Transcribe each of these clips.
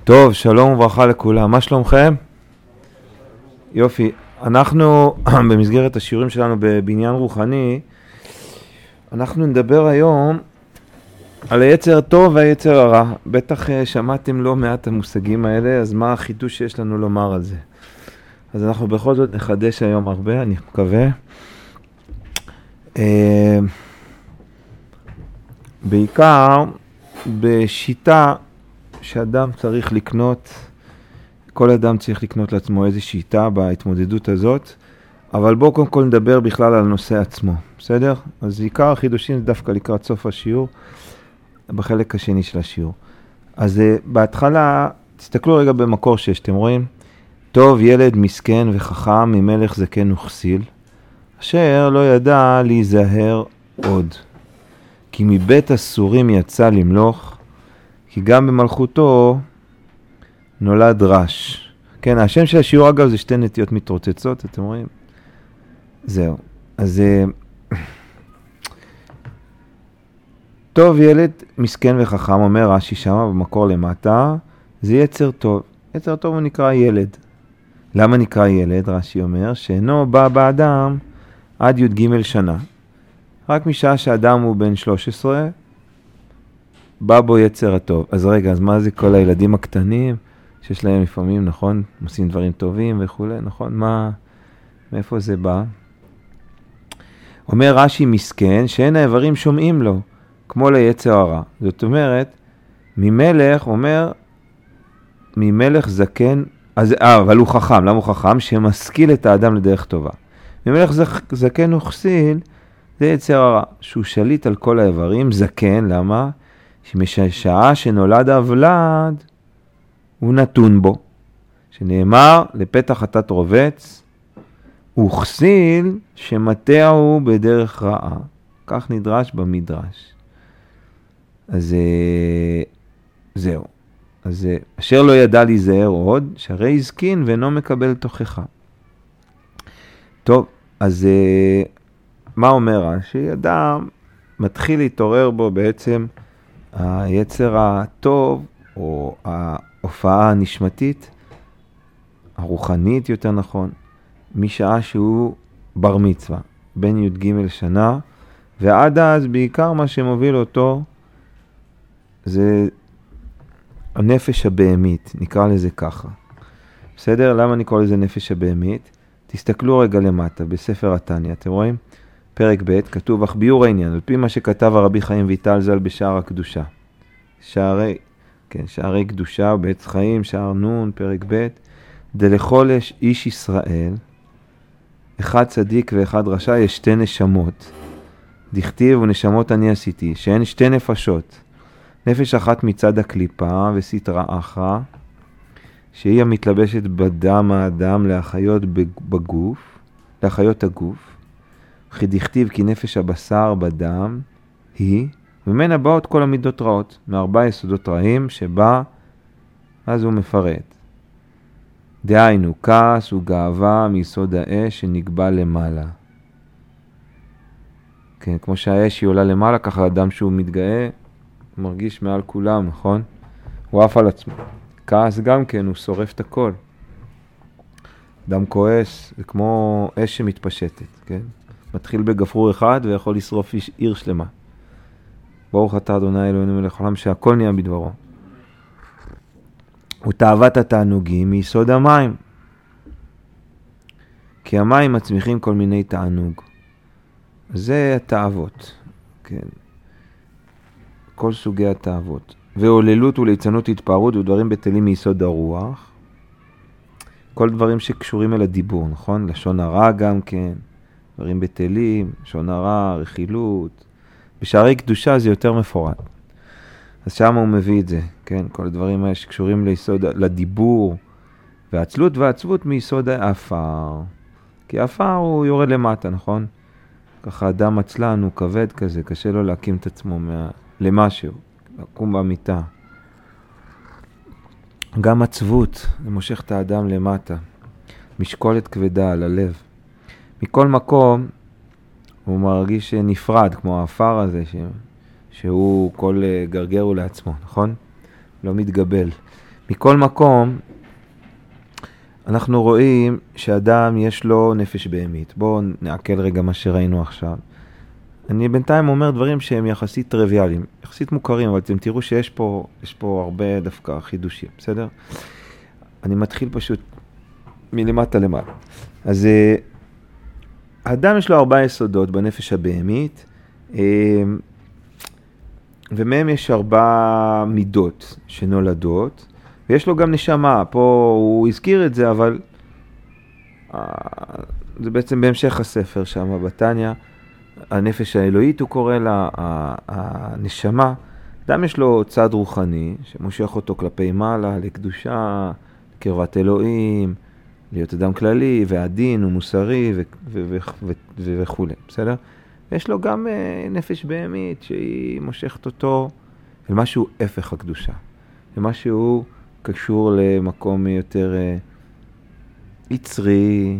טוב, שלום וברכה לכולם. מה שלומכם? יופי. אנחנו במסגרת השיעורים שלנו בבניין רוחני, אנחנו נדבר היום על היצר הטוב והיצר הרע. בטח שמעתם לא מעט המושגים האלה, אז מה החידוש שיש לנו לומר על זה? אז אנחנו בכל זאת נחדש היום הרבה, אני מקווה. בעיקר בשיטה שאדם צריך לקנות, כל אדם צריך לקנות לעצמו איזו שיטה בהתמודדות הזאת, אבל בואו קודם כל נדבר בכלל על הנושא עצמו, בסדר? אז עיקר החידושים זה דווקא לקראת סוף השיעור, בחלק השני של השיעור. אז בהתחלה, תסתכלו רגע במקור 6, אתם רואים? טוב ילד מסכן וחכם ממלך זקן וכסיל, אשר לא ידע להיזהר עוד. כי מבית הסורים יצא למלוך, כי גם במלכותו נולד רש. כן, השם של השיעור אגב זה שתי נטיות מתרוצצות, אתם רואים? זהו. אז טוב ילד מסכן וחכם, אומר רש"י שמה במקור למטה, זה יצר טוב. יצר טוב הוא נקרא ילד. למה נקרא ילד? רש"י אומר, שאינו בא באדם עד י"ג שנה. רק משעה שאדם הוא בן 13, בא בו יצר הטוב. אז רגע, אז מה זה כל הילדים הקטנים שיש להם לפעמים, נכון? עושים דברים טובים וכו', נכון? מאיפה זה בא? אומר רש"י מסכן, שאין האיברים שומעים לו, כמו ליצר הרע. זאת אומרת, ממלך, אומר, ממלך זקן, אבל הוא חכם. למה הוא חכם? שמשכיל את האדם לדרך טובה. ממלך זקן וכסיל, זה יצר הרע, שהוא שליט על כל האיברים, זקן, למה? שמשעה שנולד הוולד, הוא נתון בו. שנאמר, לפתח חטאת רובץ, וכסיל שמטע הוא בדרך רעה. כך נדרש במדרש. אז זהו. אז אשר לא ידע להיזהר עוד, שהרי הזקין ואינו מקבל תוכחה. טוב, אז מה אומר רש"י? אדם מתחיל להתעורר בו בעצם היצר הטוב, או ההופעה הנשמתית, הרוחנית יותר נכון, משעה שהוא בר מצווה, בין י"ג שנה, ועד אז בעיקר מה שמוביל אותו זה הנפש הבהמית, נקרא לזה ככה. בסדר? למה נקרא לזה נפש הבהמית? תסתכלו רגע למטה, בספר התניא, אתם רואים? פרק ב' כתוב, אך ביור העניין, על פי מה שכתב הרבי חיים ויטל ז"ל בשער הקדושה. שערי קדושה, בעץ חיים, שער נון, פרק ב', דלכל איש ישראל, אחד צדיק ואחד רשע, יש שתי נשמות. דכתיב ונשמות אני עשיתי, שהן שתי נפשות. נפש אחת מצד הקליפה וסתרה אחרא, שהיא המתלבשת בדם האדם להחיות בגוף, להחיות הגוף. וכי דכתיב כי נפש הבשר בדם היא, ממנה באות כל המידות רעות, מארבע יסודות רעים שבה, אז הוא מפרט. דהיינו, כעס וגאווה מיסוד האש שנקבע למעלה. כן, כמו שהאש היא עולה למעלה, ככה האדם שהוא מתגאה, הוא מרגיש מעל כולם, נכון? הוא עף על עצמו. כעס גם כן, הוא שורף את הכל. אדם כועס, זה כמו אש שמתפשטת, כן? מתחיל בגפרור אחד ויכול לשרוף עיר שלמה. ברוך אתה אדוני אלוהינו מלך העולם שהכל נהיה בדברו. ותאוות התענוגים מיסוד המים. כי המים מצמיחים כל מיני תענוג. זה התאוות, כן. כל סוגי התאוות. והוללות וליצנות התפארות ודברים בטלים מיסוד הרוח. כל דברים שקשורים אל הדיבור, נכון? לשון הרע גם כן. דברים בטלים, לשון הרע, רכילות. בשערי קדושה זה יותר מפורט. אז שם הוא מביא את זה, כן? כל הדברים האלה שקשורים ליסוד, לדיבור, והעצלות והעצבות מיסוד האפר. כי האפר הוא יורד למטה, נכון? ככה אדם עצלן, הוא כבד כזה, קשה לו להקים את עצמו למשהו, לקום במיטה. גם עצבות, זה מושך את האדם למטה. משקולת כבדה על הלב. מכל מקום, הוא מרגיש נפרד, כמו האפר הזה, שהוא כל גרגר הוא לעצמו, נכון? לא מתגבל. מכל מקום, אנחנו רואים שאדם יש לו נפש בהמית. בואו נעכל רגע מה שראינו עכשיו. אני בינתיים אומר דברים שהם יחסית טריוויאליים, יחסית מוכרים, אבל אתם תראו שיש פה הרבה דווקא חידושים, בסדר? אני מתחיל פשוט מלמטה למעלה. אז האדם יש לו 4 יסודות בנפש הבהמית, ומהם יש 4 מידות שנולדות, ויש לו גם נשמה. פה הוא הזכיר את זה, אבל זה בעצם בהמשך הספר שם בתניא, הנפש האלוהית הוא קורא לה, הנשמה. אדם יש לו צד רוחני שמושך אותו כלפי מעלה, לקדושה, קרבת אלוהים, להיות אדם כללי ועדין ומוסרי וכו'. בסדר? יש לו גם נפש בהמית שהיא מושכת אותו אל משהו הפך הקדושה, למשהו קשור למקום יותר יצרי,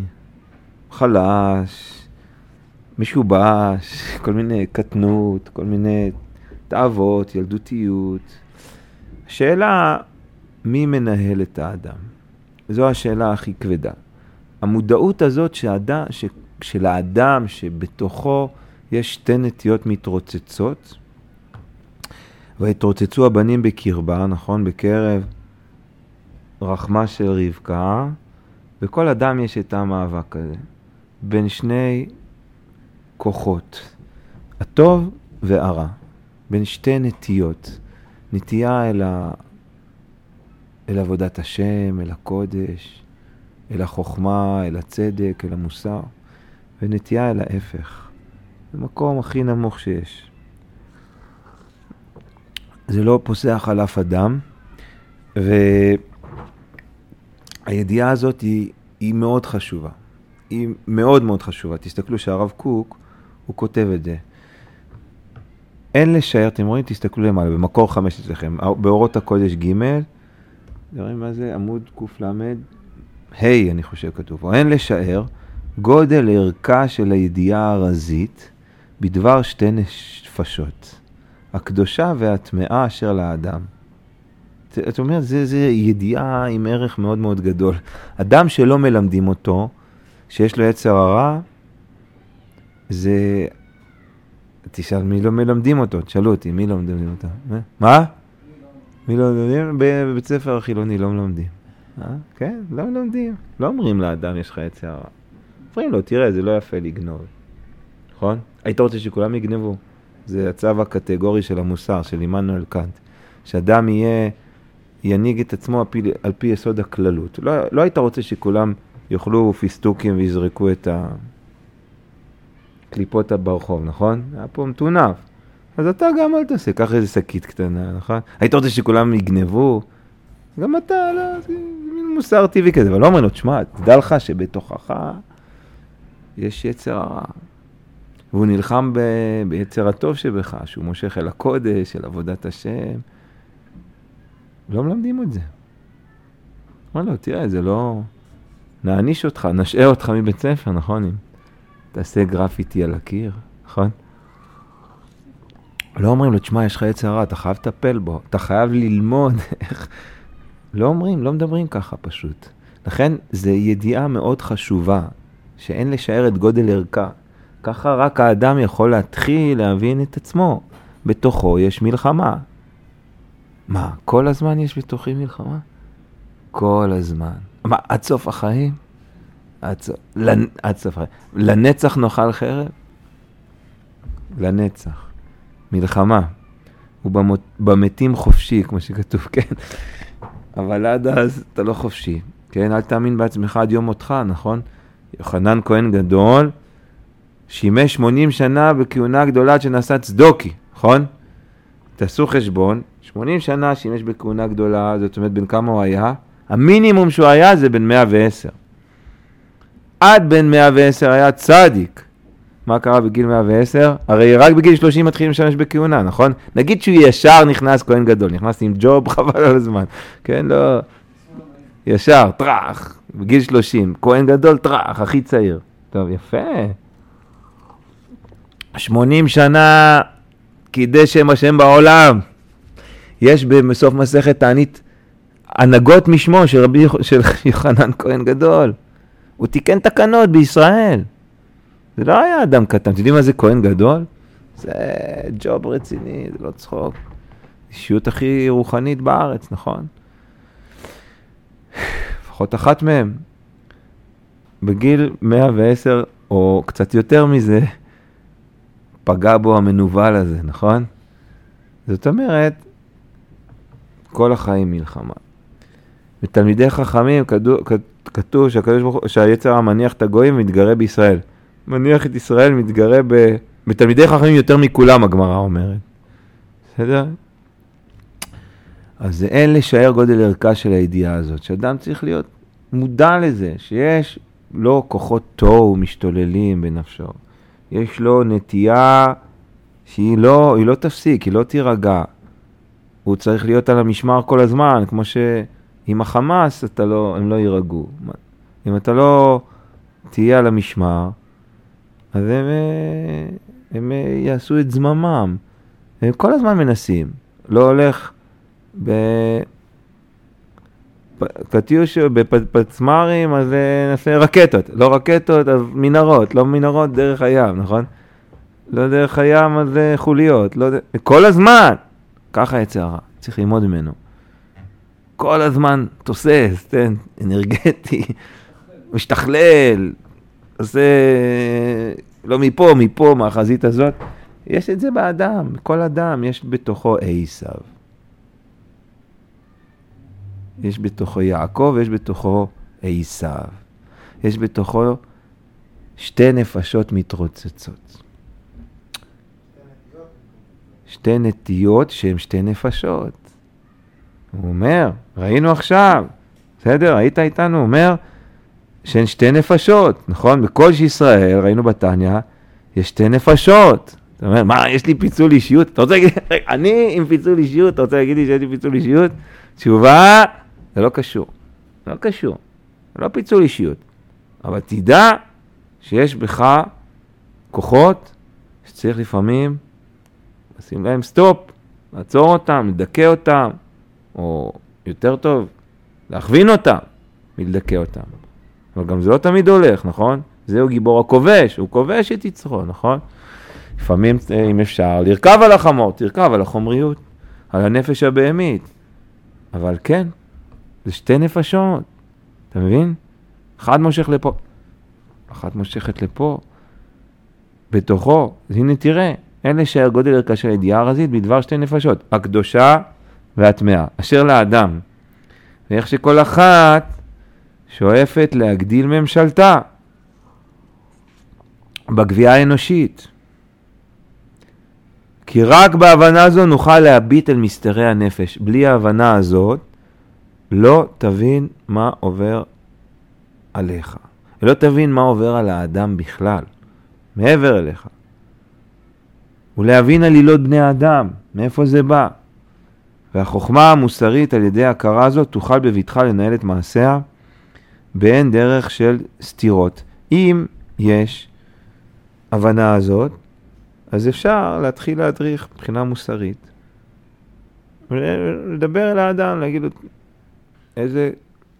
חלש, משובש, כל מיני קטנות, כל מיני תאוות, ילדותיות. השאלה, מי מנהל את האדם? זו השאלה הכי כבדה. המודעות הזאת של האדם שבתוכו יש 2 נטיות מתרוצצות, והתרוצצו הבנים בקרבה, נכון? בקרב רחמה של רבקה, וכל אדם יש את המאבק הזה, בין 2 כוחות, הטוב והרע, בין 2 נטיות, נטייה אל עבודת השם, אל הקודש, אל החוכמה, אל הצדק, אל המוסר, ונטייה אל ההפך. זה המקום הכי נמוך שיש. זה לא פוסח על אף אדם, והידיעה הזאת היא מאוד חשובה. היא מאוד מאוד חשובה. תסתכלו שהרב קוק, הוא כותב את זה. אין לשער, אתם רואים, תסתכלו למעלה, במקור 5 אצלכם, באורות הקודש ג', רואים מה זה? עמוד קל"ד, אני חושב כתוב. או אין לשער, גודל ערכה של הידיעה הרזית, בדבר 2 נפשות, הקדושה והטמאה אשר לאדם. את אומרת, זה ידיעה עם ערך מאוד מאוד גדול. אדם שלא מלמדים אותו, שיש לו יצר הרע, זה... תשאל מי לא מלמדים אותו, תשאלו אותי, מי לא מלמדים אותו? מה? מי לא מלמדים? בבית ספר החילוני לא מלמדים. כן, לא מלמדים. לא אומרים לאדם, יש לך יצר הרע. אומרים לו, תראה, זה לא יפה לגנוב. נכון? היית רוצה שכולם יגנבו. זה הצו הקטגורי של המוסר, של עמנואל קאנט. שאדם ינהיג את עצמו על פי יסוד הכללות. לא היית רוצה שכולם יאכלו פיסטוקים ויזרקו את הקליפות ברחוב, נכון? היה פה מטונף. אז אתה גם אל תעשה, קח איזה שקית קטנה, נכון? היית רוצה שכולם יגנבו? גם אתה, לא, זה מין מוסר טבעי כזה. אבל לא אומר לו, תשמע, תדע לך שבתוכך יש יצר הרע. והוא נלחם ביצר הטוב שבך, שהוא מושך אל הקודש, אל עבודת השם. לא מלמדים את זה. אמר לו, תראה, זה לא... נעניש אותך, נשעה אותך מבית ספר, נכון? אם תעשה גרפיטי על הקיר, נכון? לא אומרים לו, תשמע, יש לך יצר הרע, אתה חייב לטפל בו, אתה חייב ללמוד איך... לא אומרים, לא מדברים ככה פשוט. לכן, זו ידיעה מאוד חשובה, שאין לשער את גודל ערכה. ככה רק האדם יכול להתחיל להבין את עצמו. בתוכו יש מלחמה. מה, כל הזמן יש בתוכי מלחמה? כל הזמן. מה, עד סוף החיים? עד סוף החיים. לנצח נאכל חרב? לנצח. מלחמה. ובמתים חופשי, כמו שכתוב, כן? אבל עד אז אתה לא חופשי. כן? אל תאמין בעצמך עד יום מותך, נכון? יוחנן כהן גדול, שימש 80 שנה בכהונה גדולה שנעשה צדוקי, נכון? תעשו חשבון, 80 שנה שימש בכהונה גדולה, זאת אומרת בין כמה הוא היה? המינימום שהוא היה זה בין 110. עד בין 110 היה צדיק. מה קרה בגיל 110? הרי רק בגיל 30 מתחילים לשמש בכהונה, נכון? נגיד שהוא ישר נכנס כהן גדול, נכנס עם ג'וב חבל על הזמן, כן? לא... ישר, טרח, בגיל 30, כהן גדול, טרח, הכי צעיר. טוב, יפה. 80 שנה קידש שם השם בעולם. יש בסוף מסכת תענית הנהגות משמו של יוחנן כהן גדול. הוא תיקן תקנות בישראל. זה לא היה אדם קטן. אתם יודעים מה זה כהן גדול? זה ג'וב רציני, זה לא צחוק. אישיות הכי רוחנית בארץ, נכון? לפחות אחת מהם. בגיל 110 או קצת יותר מזה, פגע בו המנוול הזה, נכון? זאת אומרת, כל החיים מלחמה. בתלמידי חכמים כתוב שהיצר המניח את הגויים מתגרה בישראל. מניח את ישראל מתגרה בתלמידי חכמים יותר מכולם, הגמרא אומרת. בסדר? אז אין לשער גודל ערכה של הידיעה הזאת, שאדם צריך להיות מודע לזה, שיש לו כוחות תוהו משתוללים בנפשו. יש לו נטייה שהיא לא תפסיק, היא לא תירגע. הוא צריך להיות על המשמר כל הזמן, כמו שעם החמאס הם לא יירגעו. אם אתה לא תהיה על המשמר, אז הם יעשו את זממם. הם כל הזמן מנסים. לא הולך קטיוש בפצמרים, אז נעשה רקטות. לא רקטות, אז מנהרות. לא מנהרות דרך הים, נכון? לא דרך הים, אז חוליות. כל הזמן! ככה יצא הרע. צריך ללמוד ממנו. כל הזמן תוסס, אנרגטי, משתכלל, עושה לא מפה, מהחזית הזאת. יש את זה באדם, כל אדם יש בתוכו עשיו. יש בתוכו יעקב, יש בתוכו עשיו. יש בתוכו שתי נפשות מתרוצצות. שתי נטיות שהן שתי נפשות. הוא אומר, ראינו עכשיו, בסדר? היית איתנו, הוא אומר, שהן שתי נפשות, נכון? בכל שישראל, ראינו בתניה, יש שתי נפשות. אתה אומר, מה, יש לי פיצול אישיות? אתה רוצה להגיד, אני עם פיצול אישיות, אתה רוצה להגיד לי שיש לי פיצול אישיות? תשובה, זה לא קשור. זה לא קשור. זה לא פיצול אישיות. אבל תדע שיש בך כוחות שצריך לפעמים לשים להם סטופ, לעצור אותם, לדכא אותם, או יותר טוב, להכווין אותם, מלדכא אותם. אבל גם זה לא תמיד הולך, נכון? זהו גיבור הכובש, הוא כובש את יצרו, נכון? לפעמים, אם אפשר, לרכב על החמור, תרכב על החומריות, על הנפש הבהמית. אבל כן, זה שתי נפשות, אתה מבין? אחד מושך לפה, אחת מושכת לפה, בתוכו, אז הנה תראה, אין לשער גודל ערכה של הידיעה הרזית בדבר שתי נפשות, הקדושה והטמאה, אשר לאדם, ואיך שכל אחת שואפת להגדיל ממשלתה בגבייה האנושית. כי רק בהבנה זו נוכל להביט אל מסתרי הנפש. בלי ההבנה הזאת לא תבין מה עובר עליך. ולא תבין מה עובר על האדם בכלל, מעבר אליך. ולהבין עלילות בני האדם, מאיפה זה בא. והחוכמה המוסרית על ידי ההכרה הזאת תוכל בביטחה לנהל את מעשיה באין דרך של סתירות. אם יש הבנה הזאת, אז אפשר להתחיל להדריך מבחינה מוסרית. ולדבר אל האדם, להגיד לו איזה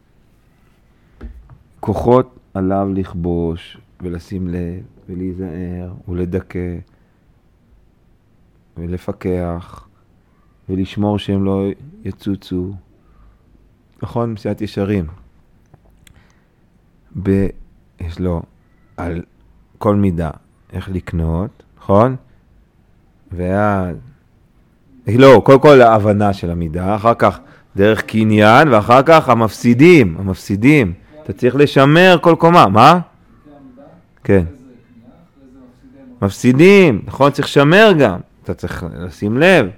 כוחות עליו לכבוש ולשים לב ולהיזהר ולדכא ולפקח ולשמור שהם לא יצוצו. נכון? מסיעת ישרים. יש לו על כל מידה איך לקנות, נכון? לא, קודם כל ההבנה של המידה, אחר כך דרך קניין, ואחר כך המפסידים. אתה צריך לשמר כל קומה, מה? כן. מפסידים, נכון? צריך לשמר גם. אתה צריך לשים לב,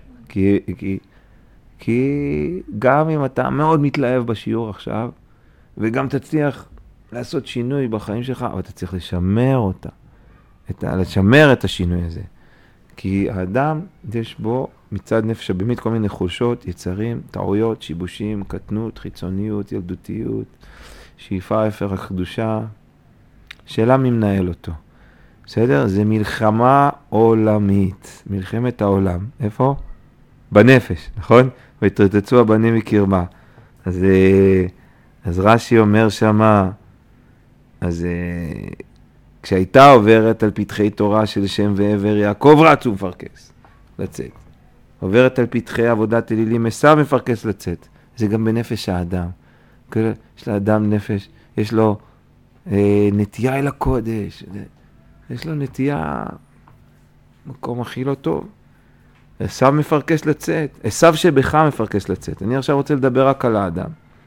כי גם אם אתה מאוד מתלהב בשיעור עכשיו, וגם תצליח לעשות שינוי בחיים שלך, אבל אתה צריך לשמר אותה. לשמר את השינוי הזה. כי האדם, יש בו מצד נפש הבהמית כל מיני חולשות, יצרים, טעויות, שיבושים, קטנות, חיצוניות, ילדותיות, שאיפה, הפר הקדושה. שאלה מי מנהל אותו. בסדר? זה מלחמה עולמית. מלחמת העולם. איפה? בנפש, נכון? ויתרוצצו הבנים מקרבה. אז רש"י אומר שמה, אז כשהייתה עוברת על פתחי תורה של שם ועבר, יעקב רץ ומפרכס לצאת. עוברת על פתחי עבודת אלילים, עשיו מפרכס לצאת. זה גם בנפש האדם. יש לאדם נפש, יש לו נטייה אל הקודש, יש לו נטייה, מקום הכי לא טוב. עשיו מפרכס לצאת, עשיו שבך מפרכס לצאת. אני עכשיו רוצה לדבר רק על האדם.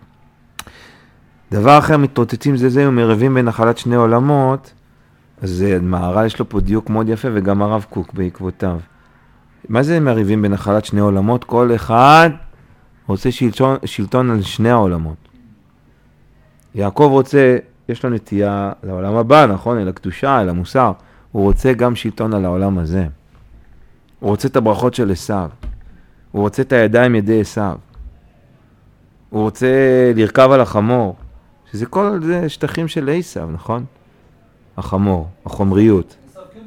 דבר אחר, מתרוצצים זה ומרבים בין נחלת שני עולמות, אז מהר"ל יש לו פה דיוק מאוד יפה, וגם הרב קוק בעקבותיו. מה זה מריבים בין נחלת שני עולמות? כל אחד רוצה שלטון על שני העולמות. יעקב רוצה, יש לו נטייה לעולם הבא, נכון? אל הקדושה, אל המוסר. הוא רוצה גם שלטון על העולם הזה. הוא רוצה את הברכות של עשיו. הוא רוצה את הידיים ידי עשיו. הוא רוצה לרכב על החמור. שזה כל זה שטחים של עשיו, נכון? החמור, החומריות.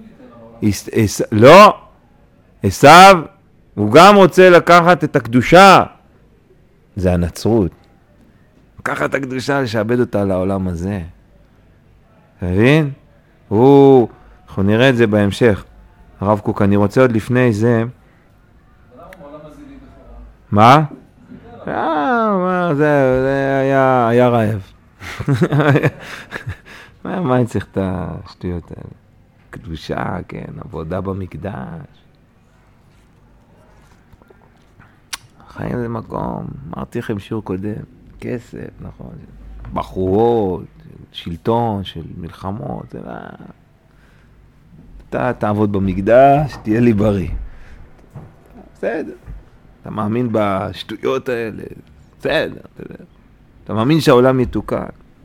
לא! עשיו, הוא גם רוצה לקחת את הקדושה. זה הנצרות. לקחת את הקדושה, לשעבד אותה לעולם הזה. אתה מבין? אנחנו נראה את זה בהמשך. הרב קוק, אני רוצה עוד לפני זה. מה? זה היה רעב. מה אני צריך את השטויות האלה? קדושה, כן, עבודה במקדש. חיים זה מקום, אמרתי לכם שיעור קודם, כסף, נכון, בחורות, שלטון, של מלחמות, זה לא... אתה תעבוד במקדש, תהיה לי בריא. בסדר. אתה מאמין בשטויות האלה, בסדר. אתה מאמין שהעולם יתוקן.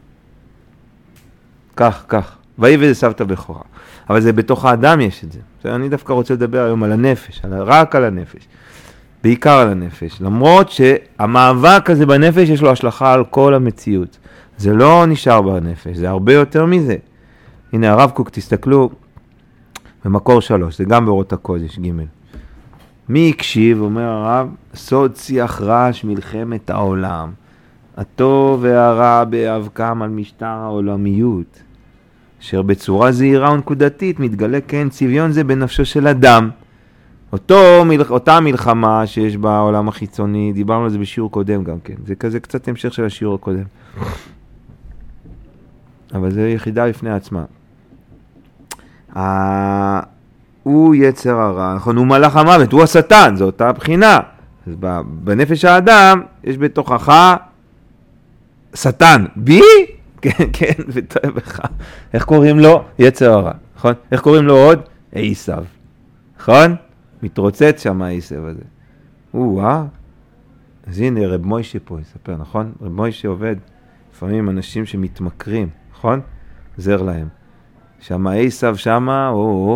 כך. ויהי וסבתא בכורה. אבל זה בתוך האדם יש את זה. אני דווקא רוצה לדבר היום על הנפש, רק על הנפש. בעיקר על הנפש. למרות שהמאבק הזה בנפש יש לו השלכה על כל המציאות. זה לא נשאר בנפש, זה הרבה יותר מזה. הנה הרב קוק, תסתכלו במקור 3, זה גם באורות הקודש, ג' מי הקשיב, אומר הרב, סוד שיח רעש מלחמת העולם. הטוב והרע באבקם על משטר העולמיות, אשר בצורה זהירה ונקודתית מתגלה כן צביון זה בנפשו של אדם. אותה מלחמה שיש בעולם החיצוני, דיברנו על זה בשיעור קודם גם כן, זה כזה קצת המשך של השיעור הקודם. אבל זה יחידה לפני עצמה. הוא יצר הרע, נכון, הוא מלאך המוות, הוא השטן, זו אותה בחינה. אז בנפש האדם יש בתוכך שטן, בי? כן, וטועה בך. איך קוראים לו? יצר הרע, נכון? איך קוראים לו עוד? עשיו, נכון? מתרוצץ שם העשיו הזה. אז הנה רב מוישה פה יספר, נכון? רב מוישה עובד לפעמים אנשים שמתמכרים, נכון? עזר להם. שם עשיו שמה,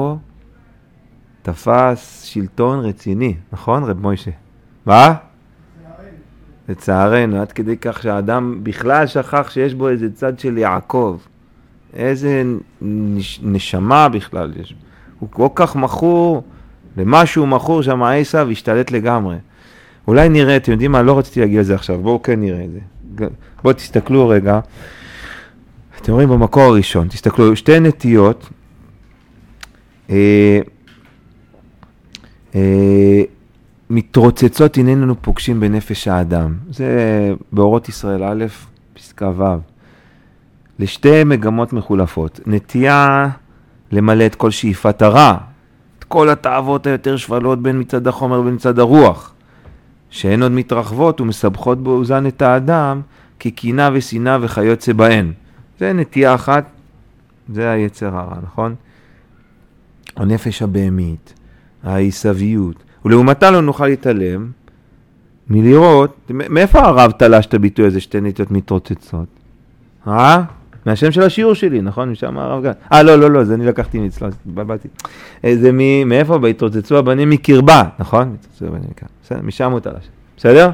תפס שלטון רציני, נכון רב מוישה? מה? לצערנו, עד כדי כך שהאדם בכלל שכח שיש בו איזה צד של יעקב. איזה נשמה בכלל יש. הוא כל כך מכור, למשהו מכור שם עשיו השתלט לגמרי. אולי נראה, אתם יודעים מה, לא רציתי להגיע לזה עכשיו, בואו כן נראה את זה. בואו תסתכלו רגע. אתם רואים במקור הראשון, תסתכלו, שתי נטיות, מתרוצצות איננו פוגשים בנפש האדם. זה באורות ישראל א', פסקה ו'. לשתי מגמות מחולפות. נטייה למלא את כל שאיפת הרע, את כל התאוות היותר שפלות בין מצד החומר ובין מצד הרוח, שהן עוד מתרחבות ומסבכות באוזן את האדם, כקינה ושנאה וכיוצא בהן. זה נטייה אחת, זה היצר הרע, נכון? הנפש הבהמית, העשוויות. ולעומתה לא נוכל להתעלם מלראות, מאיפה הרב תלש את הביטוי הזה שתי נטיות מתרוצצות? מהשם של השיעור שלי, נכון? משם הרב גן. לא, זה אני לקחתי מצלו, בלבלתי. זה מאיפה? בהתרוצצו הבנים מקרבה, נכון? התרוצצו הבנים מקרבה. בסדר, משם הוא תלש. בסדר?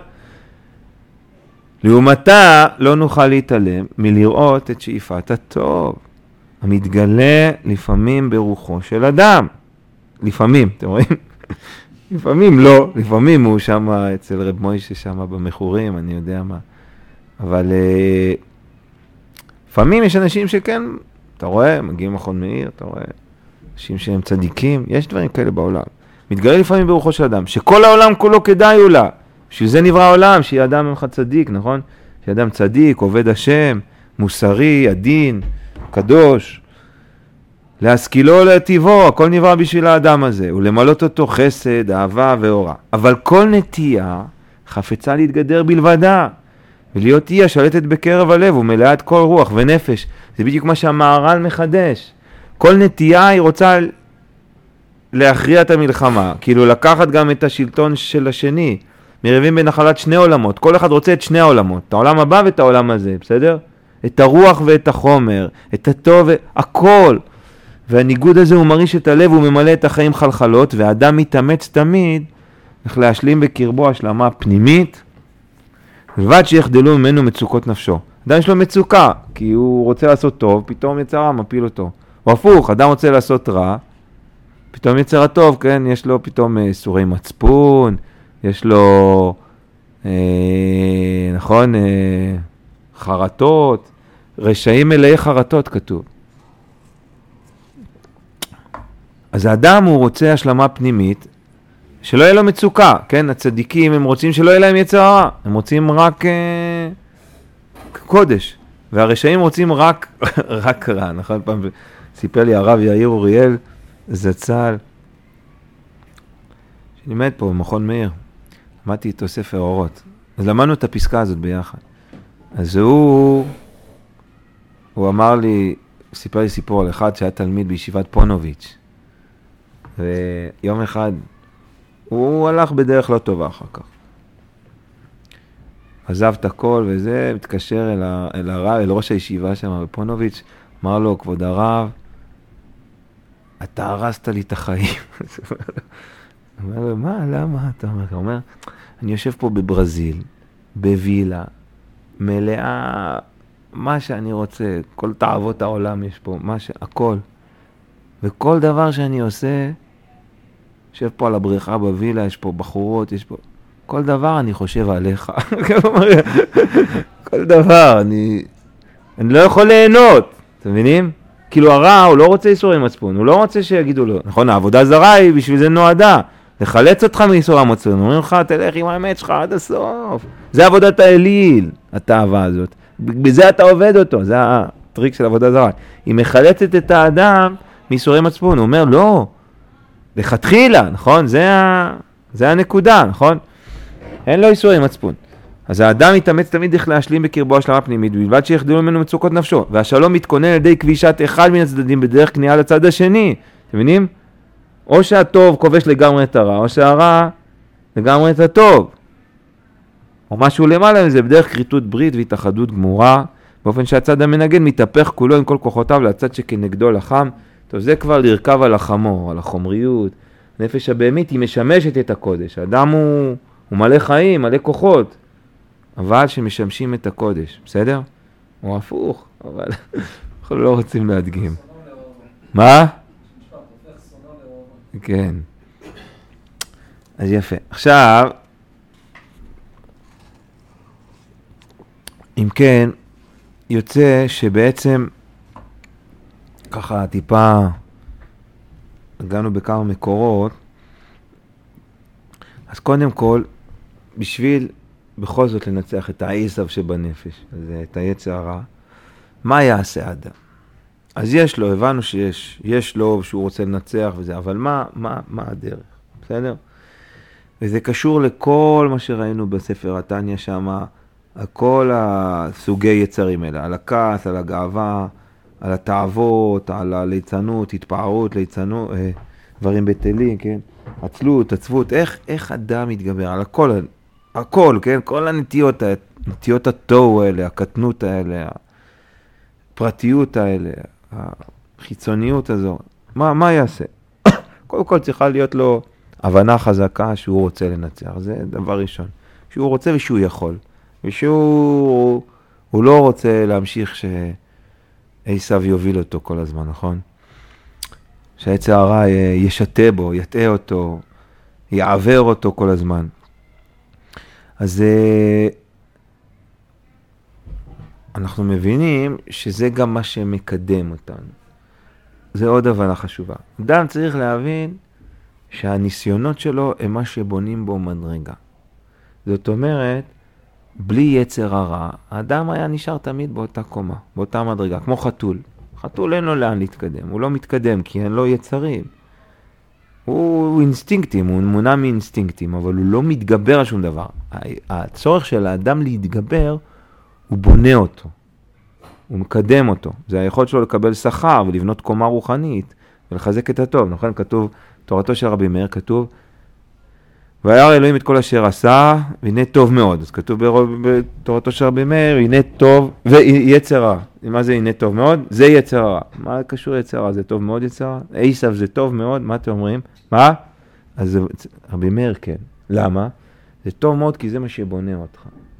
לעומתה לא נוכל להתעלם מלראות את שאיפת הטוב, המתגלה לפעמים ברוחו של אדם. לפעמים, אתם רואים? לפעמים לא, לפעמים הוא שם אצל רב מוישה שם במחורים, אני יודע מה. אבל לפעמים יש אנשים שכן, אתה רואה, מגיעים מכון מאיר, אתה רואה, אנשים שהם צדיקים, יש דברים כאלה בעולם. מתגלה לפעמים ברוחו של אדם, שכל העולם כולו כדאי הוא לה, שזה נברא העולם, שיהיה אדם ממך צדיק, נכון? שיהיה אדם צדיק, עובד השם, מוסרי, עדין, קדוש, להשכילו להטיבו, הכל נברא בשביל האדם הזה, ולמלות אותו חסד, אהבה ואורה. אבל כל נטייה חפצה להתגדר בלבדה, ולהיות היא השלטת בקרב הלב, ומלאת כל רוח ונפש. זה בדיוק מה שהמהר"ל מחדש. כל נטייה היא רוצה להכריע את המלחמה, כאילו לקחת גם את השלטון של השני, מריבים בנחלת שני עולמות, כל אחד רוצה את שני העולמות, את העולם הבא ואת העולם הזה, בסדר? את הרוח ואת החומר, את הטוב, הכל. והניגוד הזה הוא מריש את הלב, הוא ממלא את החיים חלחלות, והאדם מתאמץ תמיד, איך להשלים בקרבו השלמה פנימית, ובד שיחדלו ממנו מצוקות נפשו. אדם יש לו מצוקה, כי הוא רוצה לעשות טוב, פתאום יצר רע מפיל אותו. או הפוך, אדם רוצה לעשות רע, פתאום יצר הטוב, כן, יש לו פתאום סורי מצפון, יש לו, נכון, חרטות, רשעים מלאי חרטות כתוב. אז האדם הוא רוצה השלמה פנימית, שלא יהיה לו מצוקה, כן? הצדיקים הם רוצים שלא יהיה להם יצר רע, הם רוצים רק קודש, והרשעים רוצים רק רע, נכון? פעם סיפר לי הרב יאיר אוריאל זצ"ל, שלימד פה במכון מאיר, למדתי איתו ספר אורות, אז למדנו את הפסקה הזאת ביחד. אז הוא אמר לי, סיפר לי סיפור על אחד שהיה תלמיד בישיבת פונוביץ', ויום אחד הוא הלך בדרך לא טובה אחר כך. עזב את הכל וזה, מתקשר אל הרב, אל ראש הישיבה שם בפונוביץ', אמר לו, כבוד הרב, אתה הרסת לי את החיים. הוא אומר לו, מה, למה? אתה אומר, הוא אומר, אני יושב פה בברזיל, בווילה, מלאה, מה שאני רוצה, כל תאוות העולם יש פה, הכל. וכל דבר שאני עושה, יושב פה על הבריכה בווילה, יש פה בחורות, יש פה, כל דבר אני חושב עליך. כל דבר, אני לא יכול ליהנות, אתם מבינים? כאילו הרע, הוא לא רוצה איסורי מצפון, הוא לא רוצה שיגידו לו, נכון, העבודה זרה היא בשביל זה נועדה, לחלץ אותך מאיסורי המצפון, אומרים לך, תלך עם האמת שלך עד הסוף. זה עבודת האליל, התאווה הזאת. בזה אתה עובד אותו, זה הטריק של עבודה זרה. היא מחלצת את האדם מאיסורי מצפון, הוא אומר, לא, לכתחילה, נכון? זה הנקודה, נכון? אין לו איסורי מצפון. אז האדם יתאמץ תמיד איך להשלים בקרבו השלמה פנימית, בלבד שיחדלו ממנו מצוקות נפשו, והשלום מתכונן על ידי כבישת אחד מן הצדדים בדרך כניעה לצד השני. אתם מבינים? או שהטוב כובש לגמרי את הרע, או שהרע לגמרי את הטוב. או משהו למעלה מזה, בדרך כריתות ברית והתאחדות גמורה, באופן שהצד המנגן מתהפך כולו עם כל כוחותיו לצד שכנגדו לחם. טוב, זה כבר לרכב על החמור, על החומריות. נפש הבהמית היא משמשת את הקודש. האדם הוא מלא חיים, מלא כוחות, אבל שמשמשים את הקודש, בסדר? או הפוך, אבל אנחנו לא רוצים להדגים. מה? כן. אז יפה. עכשיו, אם כן, יוצא שבעצם ככה טיפה הגענו בכמה מקורות, אז קודם כל, בשביל בכל זאת לנצח את העשב שבנפש, את היצר הרע, מה יעשה האדם? אז יש לו, הבנו יש לו שהוא רוצה לנצח וזה, אבל מה הדרך? בסדר? וזה קשור לכל מה שראינו בספר התניא שם, על כל הסוגי יצרים האלה, על הכעס, על הגאווה, על התאוות, על הליצנות, התפארות, ליצנות, דברים בטלים, כן? עצלות, עצבות, איך אדם מתגבר על הכל, כן? כל הנטיות, נטיות התוהו האלה, הקטנות האלה, הפרטיות האלה, החיצוניות הזו, מה יעשה? קודם כל צריכה להיות לו הבנה חזקה שהוא רוצה לנצח, זה דבר ראשון. שהוא רוצה ושהוא יכול, ושהוא לא רוצה להמשיך שעשיו יוביל אותו כל הזמן, נכון? שהיצר הרע ישתה בו, יטעה אותו, יעבר אותו כל הזמן. אז אנחנו מבינים שזה גם מה שמקדם אותנו. זה עוד הבנה חשובה. אדם צריך להבין שהניסיונות שלו הם מה שבונים בו מדרגה. זאת אומרת, בלי יצר הרע, האדם היה נשאר תמיד באותה קומה, באותה מדרגה, כמו חתול. חתול אין לו לאן להתקדם, הוא לא מתקדם כי אין לו יצרים. הוא אינסטינקטים, הוא מונע מאינסטינקטים, אבל הוא לא מתגבר על שום דבר. הצורך של האדם להתגבר, הוא בונה אותו, הוא מקדם אותו. זה היכולת שלו לקבל שכר ולבנות קומה רוחנית ולחזק את הטוב. נכון? כתוב, תורתו של רבי מאיר כתוב, וירא אלוהים את כל אשר עשה, והנה טוב מאוד. אז כתוב בתורתו של רבי מאיר, הנה טוב, ויצר רע. מה זה הנה טוב מאוד? זה יצר רע. מה קשור יצר רע? זה טוב מאוד יצר רע? עשיו זה טוב מאוד? מה אתם אומרים? מה? אז רבי מאיר כן. למה? זה טוב מאוד כי זה מה שבונה אותך.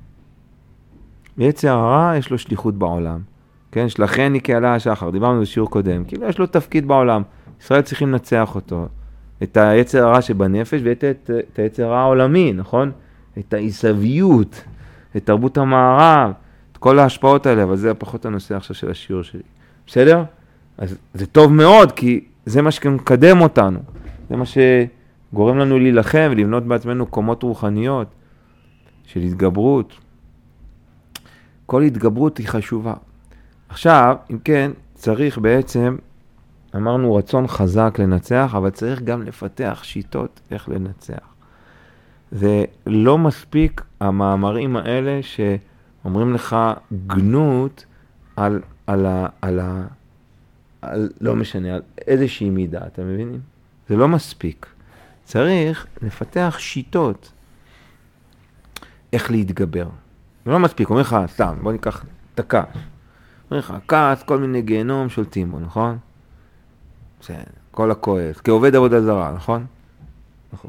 יצר הרע יש לו שליחות בעולם. כן? שלכני כעלה השחר. דיברנו בשיעור קודם. כאילו יש לו תפקיד בעולם. ישראל צריכים לנצח אותו. את היצר הרע שבנפש ואת היצר הרע העולמי, נכון? את העיסביות, את תרבות המערב, את כל ההשפעות האלה, אבל זה פחות הנושא עכשיו של השיעור שלי. בסדר? אז זה טוב מאוד, כי זה מה שמקדם אותנו. זה מה שגורם לנו להילחם ולבנות בעצמנו קומות רוחניות של התגברות. כל התגברות היא חשובה. עכשיו, אם כן, צריך בעצם, אמרנו רצון חזק לנצח, אבל צריך גם לפתח שיטות איך לנצח. זה לא מספיק המאמרים האלה שאומרים לך גנות על לא משנה, על איזושהי מידה, אתם מבינים? זה לא מספיק. צריך לפתח שיטות איך להתגבר. זה לא מספיק, אומר לך, סתם, בוא ניקח את הכעס. אומר לך, כעס, כל מיני גיהנום שולטים בו, נכון? זה, כל הכועס, כעובד עבודה זרה, נכון? נכון.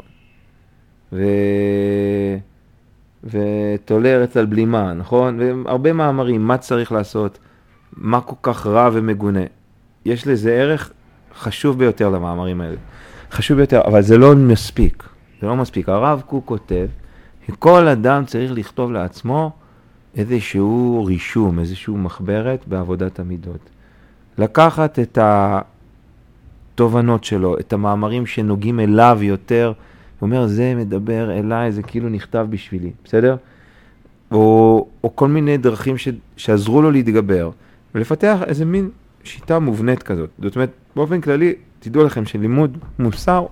ותולה ארץ על בלימה, נכון? והרבה מאמרים, מה צריך לעשות? מה כל כך רע ומגונה? יש לזה ערך חשוב ביותר למאמרים האלה. חשוב ביותר, אבל זה לא מספיק. זה לא מספיק. הרב קוק כותב, שכל אדם צריך לכתוב לעצמו איזשהו רישום, איזשהו מחברת בעבודת המידות. לקחת את התובנות שלו, את המאמרים שנוגעים אליו יותר, הוא אומר, זה מדבר אליי, זה כאילו נכתב בשבילי, בסדר? או כל מיני דרכים שעזרו לו להתגבר, ולפתח איזה מין שיטה מובנית כזאת. זאת אומרת, באופן כללי, תדעו לכם שלימוד מוסר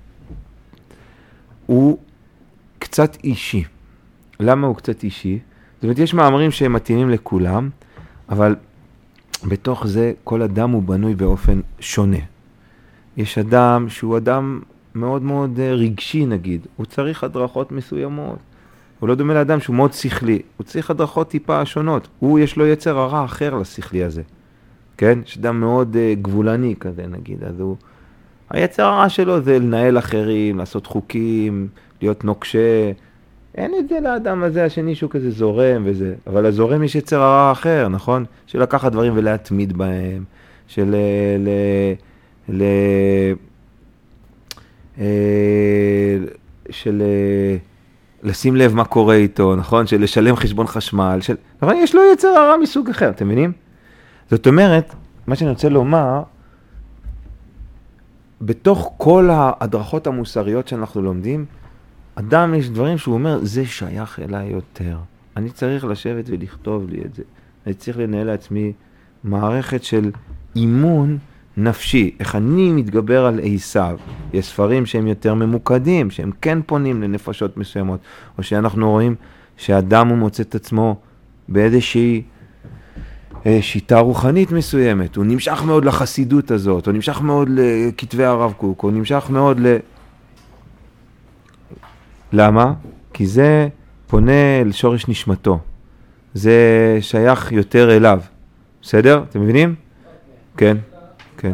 הוא קצת אישי. למה הוא קצת אישי? זאת אומרת, יש מאמרים שהם מתאימים לכולם, אבל בתוך זה כל אדם הוא בנוי באופן שונה. יש אדם שהוא אדם מאוד מאוד רגשי נגיד, הוא צריך הדרכות מסוימות. הוא לא דומה לאדם שהוא מאוד שכלי, הוא צריך הדרכות טיפה שונות. הוא יש לו יצר הרע אחר לשכלי הזה. כן? יש אדם מאוד גבולני כזה נגיד, אז הוא... היצר הרע שלו זה לנהל אחרים, לעשות חוקים, להיות נוקשה. אין את זה לאדם הזה, השני שהוא כזה זורם וזה. אבל הזורם יש יצר הרע אחר, נכון? של לקחת דברים ולהתמיד בהם, של לשים לב מה קורה איתו, נכון? של לשלם חשבון חשמל, אבל יש לו יצר הרע מסוג אחר, אתם מבינים? זאת אומרת, מה שאני רוצה לומר, בתוך כל ההדרכות המוסריות שאנחנו לומדים, אדם יש דברים שהוא אומר, זה שייך אליי יותר. אני צריך לשבת ולכתוב לי את זה. אני צריך לנהל לעצמי מערכת של אימון נפשי. איך אני מתגבר על עשיו. יש ספרים שהם יותר ממוקדים, שהם כן פונים לנפשות מסוימות, או שאנחנו רואים שאדם הוא מוצא את עצמו באיזושהי שיטה רוחנית מסוימת. הוא נמשך מאוד לחסידות הזאת, הוא נמשך מאוד לכתבי הרב קוק, הוא נמשך מאוד למה? כי זה פונה לשורש נשמתו. זה שייך יותר אליו. בסדר? אתם מבינים? כן. כן.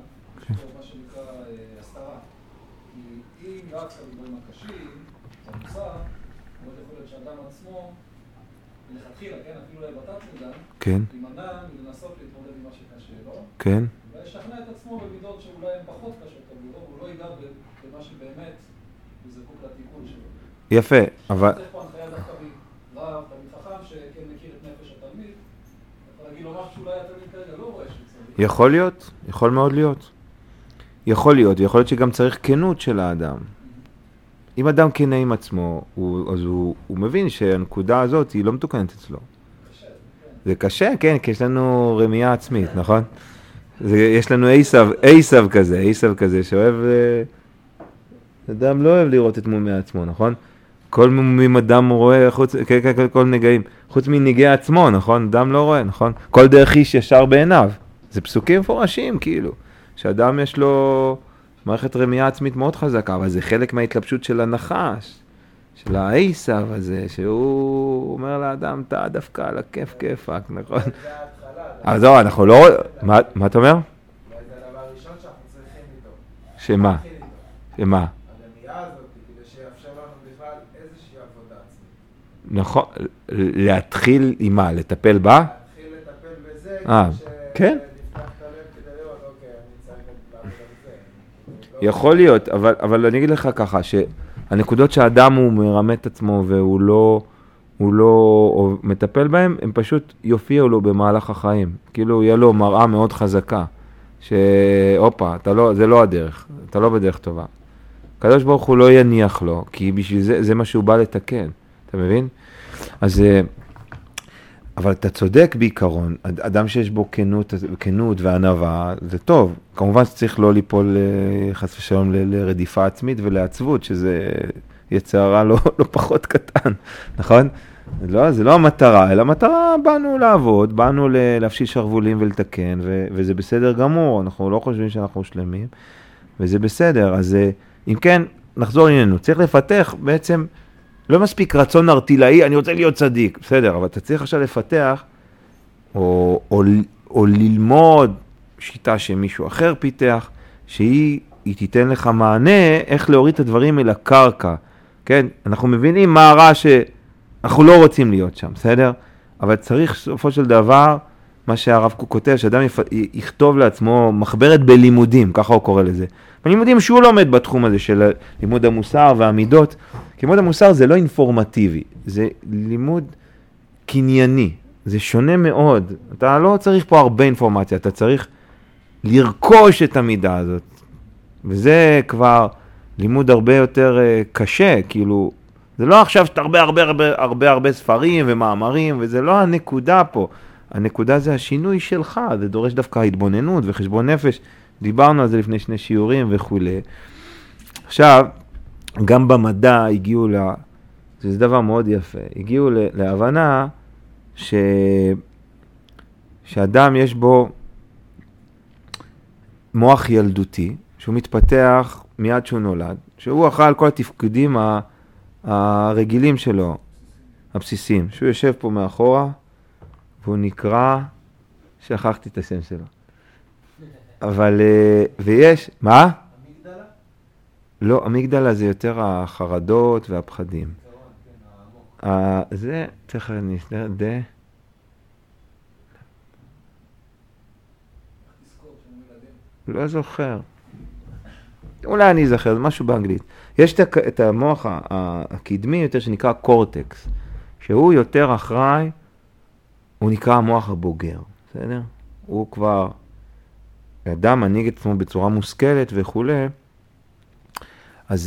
כן. להימנע מלנסות להתמודד עם מה שקשה לו. כן. ולשכנע את עצמו במידות שאולי הן פחות קשות עבורו, והוא לא ייגע במה שבאמת הוא זקוק לתיקון שלו. יפה, אבל... צריך פה הנחיה דווקא מרב, תלמיד חכם, שכן מכיר את נפש התלמיד, יכול להגיד לו משהו שאולי התלמיד כרגע לא רואה שהוא צדיק. יכול להיות, יכול מאוד להיות. יכול להיות, ויכול להיות שגם צריך כנות של האדם. אם אדם כנה עם עצמו, אז הוא מבין שהנקודה הזאת היא לא מתוקנת אצלו. זה קשה, כן, כי יש לנו רמייה עצמית, נכון? יש לנו עשיו כזה, שאוהב... אדם לא אוהב לראות את מומי עצמו, נכון? כל מומים אדם רואה, כל נגעים, חוץ מנגעי עצמו, נכון? אדם לא רואה, נכון? כל דרך איש ישר בעיניו. זה פסוקים מפורשים, כאילו. שאדם יש לו מערכת רמייה עצמית מאוד חזקה, אבל זה חלק מההתלבשות של הנחש, של העשיו הזה, שהוא אומר לאדם, אתה דווקא על הכיף כיפק, נכון? אז לא, אנחנו לא... מה אתה אומר? זה הדבר הראשון שאנחנו צריכים איתו. שמה? שמה? הרמייה הזאת, כדי שיאפשר לנו בכלל איזושהי עבודה עצמית. נכון, להתחיל עם מה? לטפל בה? להתחיל לטפל בזה, כן. נפתח את הלב כדי לראות, אוקיי, אני צריך לעבוד על זה. יכול להיות, אבל אני אגיד לך ככה, שהנקודות שהאדם הוא מרמה את עצמו והוא לא מטפל בהם, הם פשוט יופיעו לו במהלך החיים. כאילו יהיה לו מראה מאוד חזקה, שאופה, זה לא הדרך, אתה לא בדרך טובה. הקדוש ברוך הוא לא יניח לו, כי בשביל זה מה שהוא בא לתקן, אתה מבין? אז, אבל אתה צודק בעיקרון, אדם שיש בו כנות וענווה, זה טוב. כמובן שצריך לא ליפול חס ושלום לרדיפה עצמית ולעצבות, שזה יצר הרע לא פחות קטן, נכון? זה לא המטרה, אלא המטרה באנו לעבוד, באנו להפשיל שרוולים ולתקן, וזה בסדר גמור, אנחנו לא חושבים שאנחנו שלמים, וזה בסדר. אז אם כן, נחזור לענייננו, צריך לפתח בעצם, לא מספיק רצון ארטילאי, אני רוצה להיות צדיק, בסדר, אבל אתה צריך עכשיו לפתח, או ללמוד שיטה שמישהו אחר פיתח, שהיא תיתן לך מענה, איך להוריד את הדברים אל הקרקע, כן? אנחנו מבינים מה הרע שאנחנו לא רוצים להיות שם, בסדר? אבל צריך סופו של דבר, מה שהרב קוק כותב, שאדם יכתוב לעצמו מחברת בלימודים, ככה הוא קורא לזה. בלימודים שהוא לומד בתחום הזה של לימוד המוסר והמידות, כי לימוד המוסר זה לא אינפורמטיבי, זה לימוד קנייני, זה שונה מאוד. אתה לא צריך פה הרבה אינפורמציה, אתה צריך לרכוש את המידה הזאת. וזה כבר לימוד הרבה יותר קשה, כאילו, זה לא עכשיו שאתה הרבה ספרים ומאמרים, וזה לא הנקודה פה. הנקודה זה השינוי שלך, זה דורש דווקא התבוננות וחשבון נפש. דיברנו על זה לפני 2 שיעורים וכו'. עכשיו, גם במדע הגיעו זה דבר מאוד יפה, הגיעו להבנה שאדם יש בו מוח ילדותי, שהוא מתפתח מיד שהוא נולד, שהוא אחראי על כל התפקודים הרגילים שלו, הבסיסיים, שהוא יושב פה מאחורה, והוא נקרא, שכחתי את השם שלו. אבל, ויש, מה? אמיגדלה? לא, אמיגדלה זה יותר החרדות והפחדים. זה, תכף נסתר, לא זוכר. אולי אני זוכר, זה משהו באנגלית. יש את המוח הקדמי יותר שנקרא קורטקס, שהוא יותר אחראי, הוא נקרא המוח הבוגר, בסדר? הוא כבר, אדם מנהיג את עצמו בצורה מושכלת וכו'. אז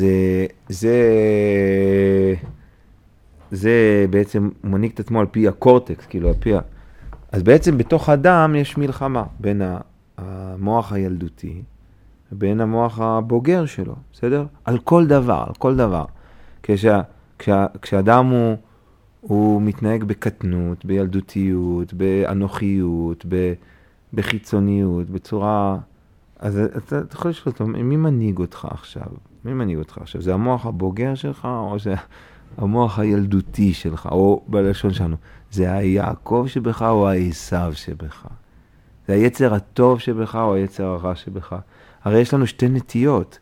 זה בעצם מנהיג את עצמו על פי הקורטקס, כאילו על פי אז בעצם בתוך אדם יש מלחמה בין המוח הילדותי ובין המוח הבוגר שלו, בסדר? על כל דבר. כשאדם הוא מתנהג בקטנות, בילדותיות, באנוכיות, בחיצוניות, בצורה... אז אתה יכול לשאול אותו, מי מנהיג אותך עכשיו? זה המוח הבוגר שלך או זה המוח הילדותי שלך? או בלשון שלנו, זה היעקב שבך או העשיו שבך? זה היצר הטוב שבך או היצר הרע שבך? הרי יש לנו 2 נטיות.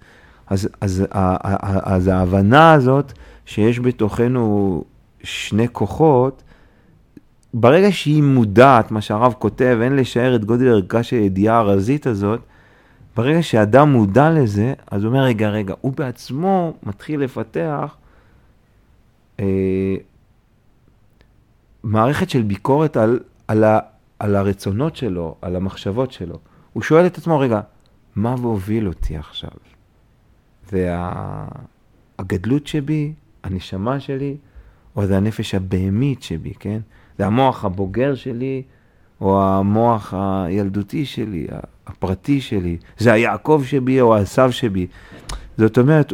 אז ההבנה הזאת שיש בתוכנו 2 כוחות, ברגע שהיא מודעת, מה שהרב כותב, אין לשער את גודל ערכה של הידיעה הרזית הזאת, ברגע שאדם מודע לזה, אז הוא אומר, רגע, הוא בעצמו מתחיל לפתח מערכת של ביקורת על על הרצונות שלו, על המחשבות שלו. הוא שואל את עצמו, רגע, מה מוביל אותי עכשיו? זה הגדלות שבי, הנשמה שלי, או זה הנפש הבהמית שבי, כן? זה המוח הבוגר שלי, או המוח הילדותי שלי, הפרטי שלי. זה היעקב שבי, או העשו שבי. זאת אומרת,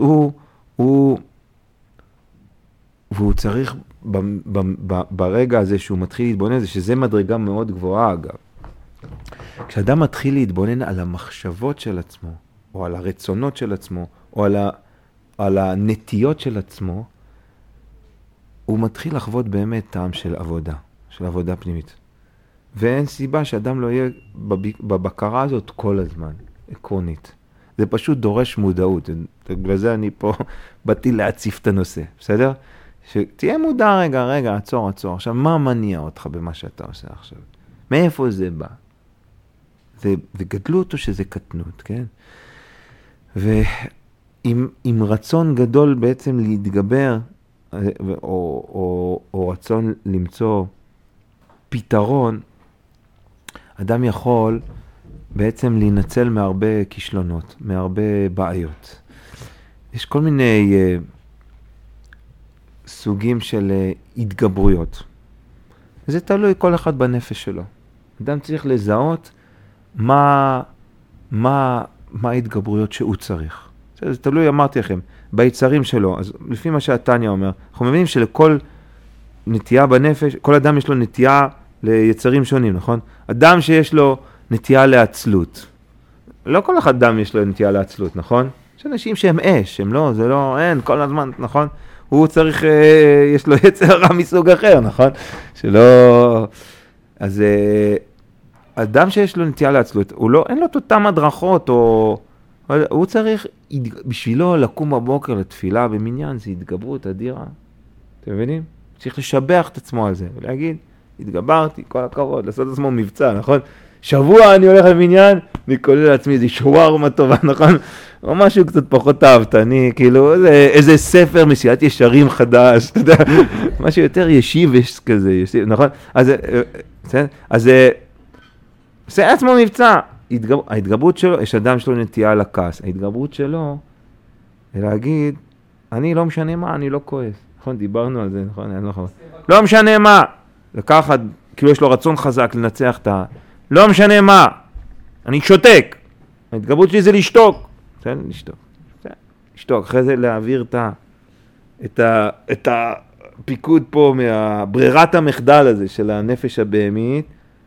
והוא צריך ברגע הזה שהוא מתחיל להתבונן, זה שזה מדרגה מאוד גבוהה אגב. כשאדם מתחיל להתבונן על המחשבות של עצמו, או על הרצונות של עצמו, או על הנטיות של עצמו, הוא מתחיל לחוות באמת טעם של עבודה פנימית. ואין סיבה שאדם לא יהיה בבקרה הזאת כל הזמן, עקרונית. זה פשוט דורש מודעות. בגלל זה אני פה באתי להציף את הנושא, בסדר? שתהיה מודע רגע, עצור. עכשיו, מה מניע אותך במה שאתה עושה עכשיו? מאיפה זה בא? זה גדלות או שזה קטנות, כן? ועם רצון גדול בעצם להתגבר, או רצון למצוא פתרון, אדם יכול בעצם להינצל מהרבה כישלונות, מהרבה בעיות. יש כל מיני סוגים של התגברויות. זה תלוי כל אחד בנפש שלו. אדם צריך לזהות מה ההתגברויות שהוא צריך. זה תלוי, אמרתי לכם, ביצרים שלו. אז לפי מה שהתניא אומר, אנחנו מבינים שלכל נטייה בנפש, כל אדם יש לו נטייה ליצרים שונים, נכון? אדם שיש לו נטייה לעצלות. לא כל אחד אדם יש לו נטייה לעצלות, נכון? יש אנשים שהם אש, הם לא, זה לא, אין, כל הזמן, נכון? הוא צריך, יש לו יצר רע מסוג אחר, נכון? שלא, אז אדם שיש לו נטייה לעצלות, אין לו את אותם הדרכות, הוא צריך, בשבילו לקום בבוקר לתפילה במניין, זה התגברות אדירה. אתם מבינים? צריך לשבח את עצמו על זה, ולהגיד, התגברתי, כל הכבוד, לעשות את עצמו מבצע, נכון? שבוע אני הולך למניין, אני כולל לעצמי איזה שווארמה טובה, נכון? או משהו קצת פחות אהבתני, כאילו איזה ספר מסיעת ישרים חדש, אתה יודע, משהו יותר ישיבש כזה, נכון? אז עושה לעצמו מבצע. ההתגברות שלו, יש אדם שלו נטייה לכעס, ההתגברות שלו, זה להגיד, אני לא משנה מה, אני לא כועס. נכון, דיברנו על זה, נכון? לא משנה מה. לקחת, כאילו יש לו רצון חזק לנצח לא משנה מה. אני שותק. ההתגברות שלי זה לשתוק. בסדר? לשתוק. אחרי זה להעביר את הפיקוד פה מהברירת המחדל הזה של הנפש הבהמית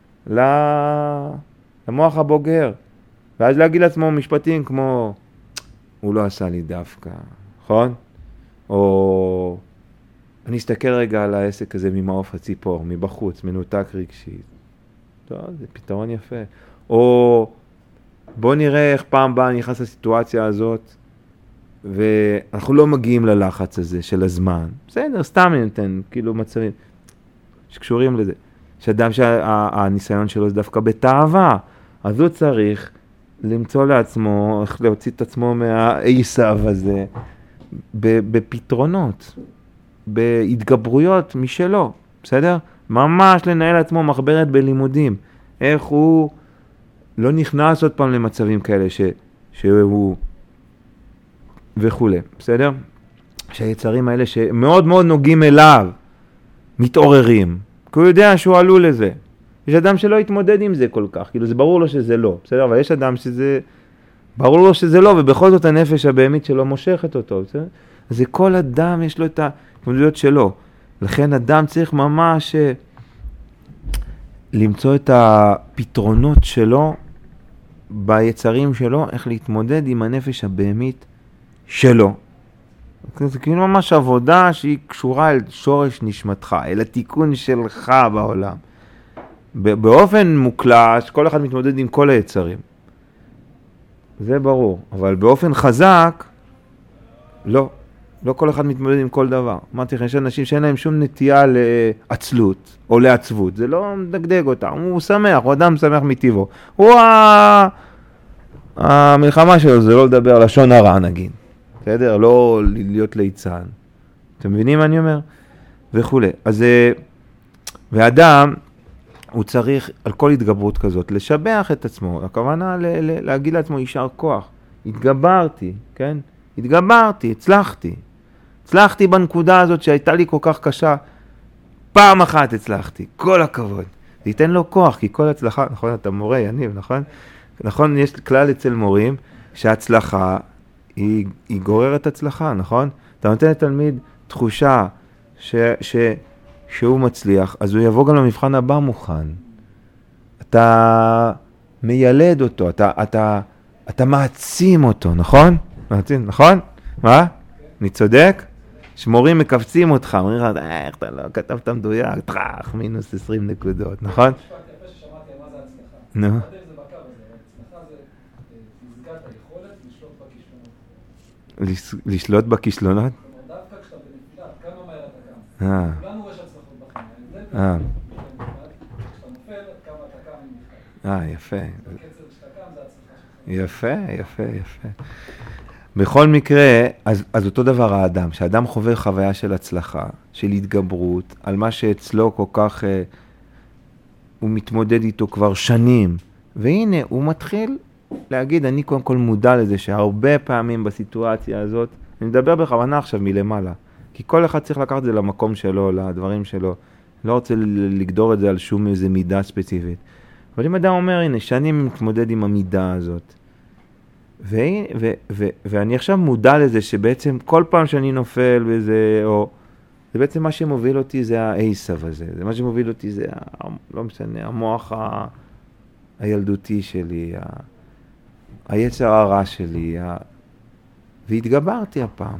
למוח הבוגר. ואז להגיד לעצמו משפטים כמו, הוא לא עשה לי דווקא, נכון? או אני אסתכל רגע על העסק הזה ממעוף הציפור, מבחוץ, מנותק רגשית. טוב, זה פתרון יפה. או בוא נראה איך פעם באה נכנס לסיטואציה הזאת, ואנחנו לא מגיעים ללחץ הזה של הזמן. בסדר, סתם אני נותן, כאילו מצבים שקשורים לזה. שאדם שהניסיון שלו זה דווקא בתאווה, אז הוא צריך למצוא לעצמו, איך להוציא את עצמו מהעיסב הזה, בפתרונות, בהתגברויות משלו, בסדר? ממש לנהל עצמו מחברת בלימודים, איך הוא לא נכנס עוד פעם למצבים כאלה שהוא וכו', בסדר? שהיצרים האלה שמאוד מאוד נוגעים אליו, מתעוררים, כי הוא יודע שהוא עלול לזה. יש אדם שלא יתמודד עם זה כל כך, כאילו זה ברור לו שזה לא, בסדר? אבל יש אדם שזה, ברור לו שזה לא, ובכל זאת הנפש הבהמית שלו מושכת אותו, בסדר? אז זה כל אדם יש לו את ההתמודדויות שלו. לכן אדם צריך ממש למצוא את הפתרונות שלו, ביצרים שלו, איך להתמודד עם הנפש הבהמית שלו. זה כאילו ממש עבודה שהיא קשורה אל שורש נשמתך, אל התיקון שלך בעולם. באופן מוקלש, כל אחד מתמודד עם כל היצרים. זה ברור. אבל באופן חזק, לא. לא כל אחד מתמודד עם כל דבר. אמרתי לך, יש אנשים שאין להם שום נטייה לעצלות או לעצבות. זה לא מדגדג אותם. הוא שמח, הוא אדם שמח מטבעו. המלחמה שלו זה לא לדבר לשון הרע נגיד. בסדר? לא להיות ליצן. אתם מבינים מה אני אומר? וכו'. אז, ואדם, הוא צריך על כל התגברות כזאת לשבח את עצמו, הכוונה להגיד לעצמו יישר כוח, התגברתי, כן? התגברתי, הצלחתי בנקודה הזאת שהייתה לי כל כך קשה, פעם אחת הצלחתי, כל הכבוד. זה ייתן לו כוח, כי כל הצלחה, נכון, אתה מורה, יניב, נכון? נכון, יש כלל אצל מורים שההצלחה היא גוררת הצלחה, נכון? אתה נותן לתלמיד תחושה שהוא מצליח, אז הוא יבוא גם למבחן הבא מוכן. אתה מיילד אותו, אתה מעצים אותו, נכון? מעצים, נכון? מה? אני צודק? שמורים מקפצים אותך, אומרים לך, איך אתה לא כתבת מדויק, טרח, מינוס 20 נקודות, נכון? משפט יפה ששמעתי מה זה הצלחה. נו. ההבדל זה בקו הזה, הצלחה זה פסגת היכולת לשלוט בכישלונות. לשלוט בכישלונות? כלומר, דווקא כשאתה בנפילה, כמה מהר אתה קם. כולנו יש הצלחות בחיים. ההבדל כשאתה נופל, כמה אתה קם עם בכלל. יפה. בקצב שאתה קם זה הצלחה שלך. יפה. בכל מקרה, אז אותו דבר האדם, שהאדם חווה חוויה של הצלחה, של התגברות, על מה שאצלו כל כך, הוא מתמודד איתו כבר שנים, והנה הוא מתחיל להגיד, אני קודם כל מודע לזה שהרבה פעמים בסיטואציה הזאת, אני מדבר בכוונה עכשיו מלמעלה, כי כל אחד צריך לקחת את זה למקום שלו, לדברים שלו, לא רוצה לגדור את זה על שום איזה מידה ספציפית. אבל אם אדם אומר, הנה, שנים מתמודד עם המידה הזאת, ואני עכשיו מודע לזה שבעצם כל פעם שאני נופל בזה, או זה בעצם מה שמוביל אותי זה העשב הזה, זה מה שמוביל אותי זה, לא משנה, המוח הילדותי שלי, היצר הרע שלי, והתגברתי הפעם,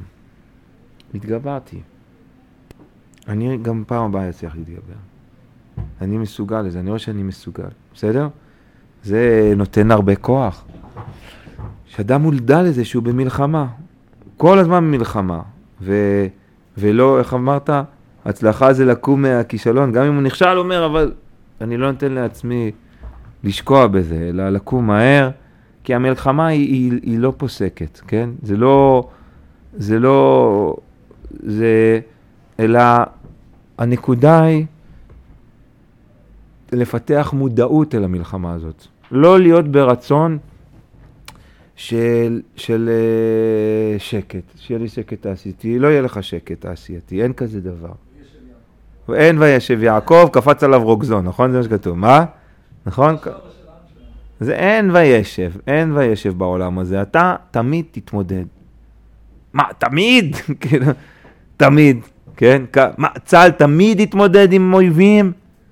אני גם פעם הבאה אצליח להתגבר, אני מסוגל לזה, אני רואה שאני מסוגל, בסדר? זה נותן הרבה כוח. שאדם מולדה לזה שהוא במלחמה, כל הזמן במלחמה, ולא, איך אמרת, הצלחה זה לקום מהכישלון, גם אם הוא נכשל אומר, אבל אני לא נותן לעצמי לשקוע בזה, אלא לקום מהר, כי המלחמה היא לא פוסקת, כן? אלא הנקודה היא לפתח מודעות אל המלחמה הזאת, לא להיות ברצון, של שקט, שיהיה לי שקט תעשייתי, לא יהיה לך שקט תעשייתי, אין כזה דבר. אין וישב יעקב, קפץ עליו רוגזון, נכון? זה מה שכתוב, מה? נכון? זה אין וישב בעולם הזה, אתה תמיד תתמודד. מה, תמיד? תמיד, כן? מה, צה"ל תמיד יתמודד עם אויבים?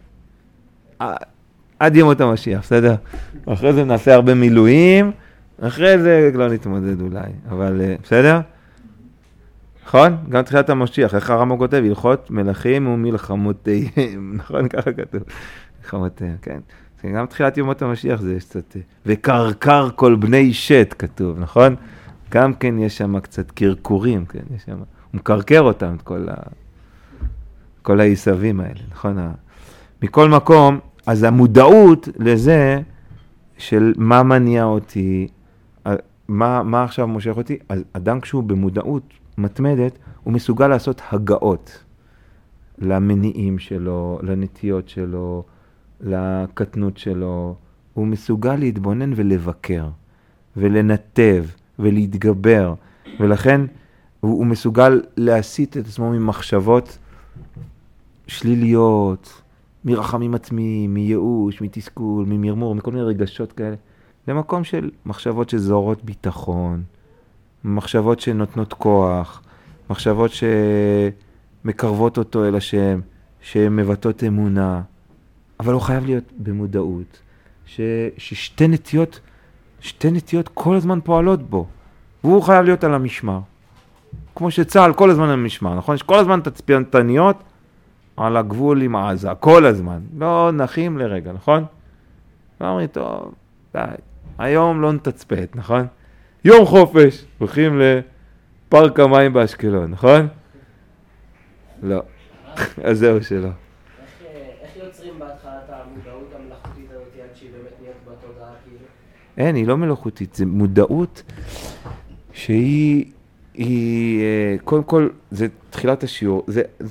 עד ימות המשיח, בסדר? אחרי זה נעשה הרבה מילואים, אחרי זה לא נתמודד אולי, אבל בסדר? נכון? גם תחילת המשיח, איך הרמב"ם כותב? הלכות מלכים ומלחמותיהם, נכון? ככה כתוב, מלחמותיהם, כן. גם תחילת ימות המשיח זה יש קצת, וקרקר כל בני שת כתוב, נכון? גם כן יש שם קצת קרקורים, כן? יש שם, הוא מקרקר אותם, את כל העשבים האלה, נכון? מכל מקום, אז המודעות לזה, של מה מניע אותי, מה עכשיו מושך אותי, אז אדם כשהוא במודעות מתמדת, הוא מסוגל לעשות הגאות למניעים שלו, לנטיות שלו, לקטנות שלו, הוא מסוגל להתבונן ולבקר, ולנתב, ולהתגבר, ולכן הוא מסוגל להסיט את עצמו ממחשבות שליליות, מרחמים עצמיים, מייאוש, מתסכול, ממרמור, מכל מיני רגשות כאלה, למקום של מחשבות שזורות ביטחון, מחשבות שנותנות כוח, מחשבות שמקרבות אותו אל השם, שמבטאות אמונה, אבל הוא חייב להיות במודעות, ששתי נטיות כל הזמן פועלות בו, והוא חייב להיות על המשמר, כמו שצה"ל כל הזמן על המשמר, נכון? יש כל הזמן תצפיתניות, על הגבול עם עזה, כל הזמן. לא נחים לרגע, נכון? ואומרים, טוב, די, היום לא נתצפת, נכון? יום חופש, הולכים לפארק המים באשקלון, נכון? לא. אז זהו שלא. איך יוצרים בהתחלה את המודעות המלאכותית הזאת עד שהיא באמת נהיית בתודעה כאילו? אין, היא לא מלאכותית, זה מודעות שהיא היא, קודם כל, זה תחילת השיעור,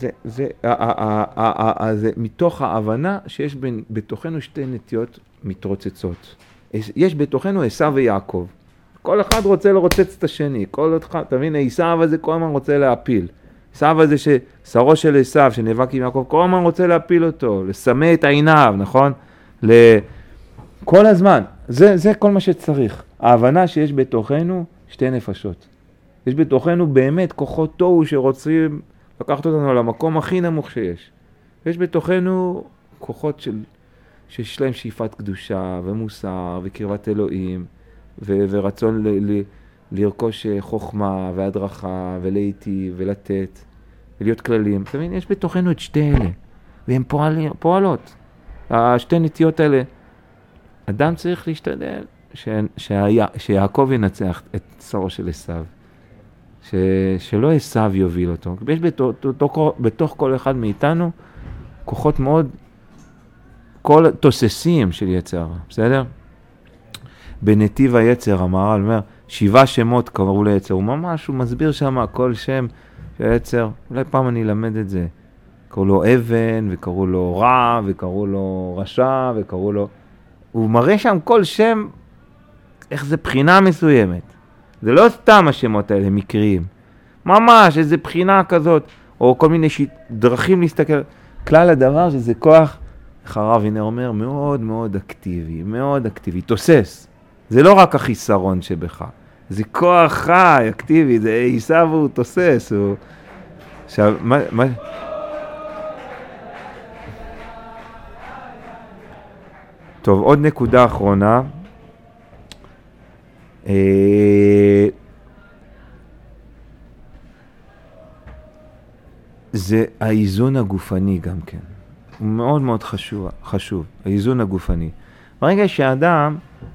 זה מתוך ההבנה שיש בתוכנו שתי נטיות מתרוצצות. יש בתוכנו עשיו ויעקב. כל אחד רוצה לרוצץ את השני, כל אחד, תבין, עשיו הזה כל הזמן רוצה להפיל. עשיו הזה ששרו של עשיו, שנאבק עם יעקב, כל הזמן רוצה להפיל אותו, לסמא את עיניו, נכון? כל הזמן, זה כל מה שצריך. ההבנה שיש בתוכנו שתי נפשות. יש בתוכנו באמת כוחות תוהו שרוצים לקחת אותנו למקום הכי נמוך שיש. יש בתוכנו כוחות שיש להם שאיפת קדושה ומוסר וקרבת אלוהים ורצון לרכוש חוכמה והדרכה ולהיטיב ולתת ולהיות כללים. אתה מבין? יש בתוכנו את שתי אלה והן פועלות. השתי נטיות האלה. אדם צריך להשתדל שיעקב ינצח את שרו של עשיו. שלא עשיו יוביל אותו. יש בתוך כל אחד מאיתנו כוחות מאוד תוססים של יצר, בסדר? בנתיב היצר, המהר"ל אומר, 7 שמות קראו ליצר, הוא ממש, הוא מסביר שם כל שם של יצר, אולי פעם אני אלמד את זה, קראו לו אבן, וקראו לו רע, וקראו לו רשע, וקראו לו, הוא מראה שם כל שם, איך זה בחינה מסוימת. זה לא סתם השמות האלה, מקריים. ממש, איזו בחינה כזאת, או כל מיני דרכים להסתכל. כלל הדבר שזה כוח, איך הרב הנה אומר, מאוד מאוד אקטיבי, מאוד אקטיבי, תוסס. זה לא רק החיסרון שבך, זה כוח חי, אקטיבי, זה עשיו הוא תוסס. עכשיו, מה... טוב, עוד נקודה אחרונה. זה האיזון הגופני גם כן. הוא מאוד מאוד חשוב, האיזון הגופני. ברגע שהאדם,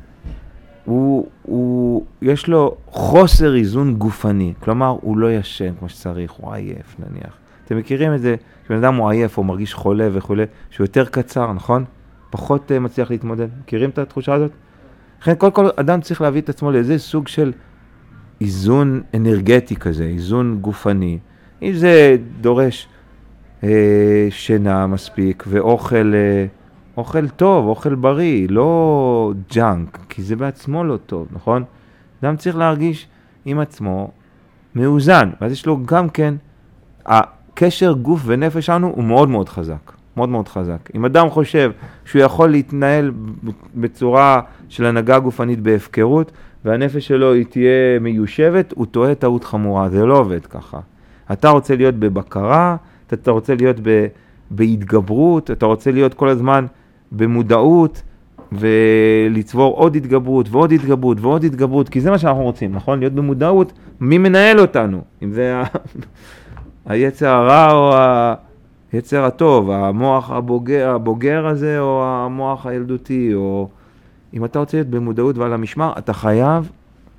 יש לו חוסר איזון גופני, כלומר הוא לא ישן כמו שצריך, הוא עייף נניח. אתם מכירים את זה, כשבן אדם הוא עייף או מרגיש חולה וכו', שהוא יותר קצר, נכון? פחות מצליח להתמודד. מכירים את התחושה הזאת? לכן כל אדם צריך להביא את עצמו לאיזה סוג של איזון אנרגטי כזה, איזון גופני. אם זה דורש שינה מספיק ואוכל טוב, אוכל בריא, לא ג'אנק, כי זה בעצמו לא טוב, נכון? אדם צריך להרגיש עם עצמו מאוזן, ואז יש לו גם כן, הקשר גוף ונפש שלנו הוא מאוד מאוד חזק. מאוד מאוד חזק. אם אדם חושב שהוא יכול להתנהל בצורה של הנהגה גופנית בהפקרות, והנפש שלו היא תהיה מיושבת, הוא טועה טעות חמורה. זה לא עובד ככה. אתה רוצה להיות בבקרה, אתה רוצה להיות בהתגברות, אתה רוצה להיות כל הזמן במודעות, ולצבור עוד התגברות ועוד התגברות ועוד התגברות, כי זה מה שאנחנו רוצים, נכון? להיות במודעות, מי מנהל אותנו? אם זה היצר הרע או היצר הטוב, המוח הבוגר הזה או המוח הילדותי, או אם אתה רוצה להיות במודעות ועל המשמר, אתה חייב